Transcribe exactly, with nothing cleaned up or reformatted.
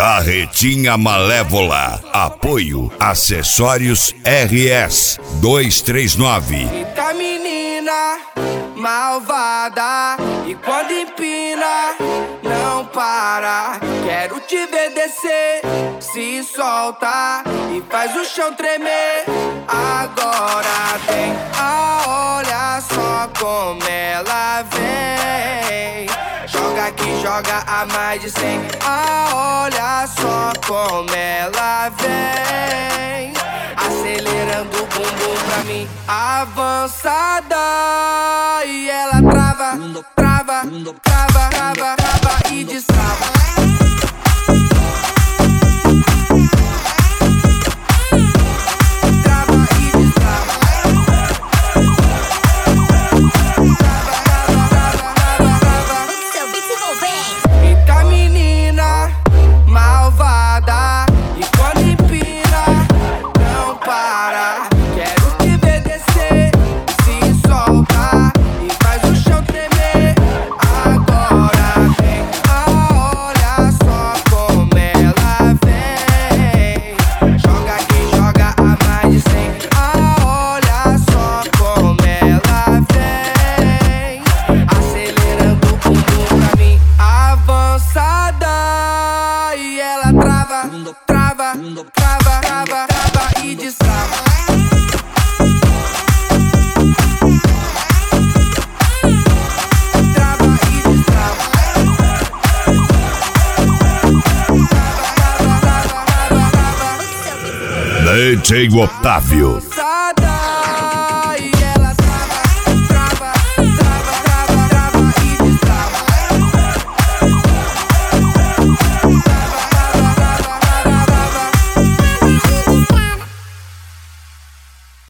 Carretinha Malévola. Apoio Acessórios R S duzentos e trinta e nove. Eita menina malvada, e quando empina não para. Quero te ver descer, se solta e faz o chão tremer. Agora vem, ah, olha só como ela vem. Joga aqui, joga a mais de cem. Ah, olha só como ela vem. Acelerando o bumbum pra mim, avançada. E ela trava, trava, trava, trava, trava e destrava. Trava, trava, trava, trava, trava e destrava. Trava e destrava. D J Otávio.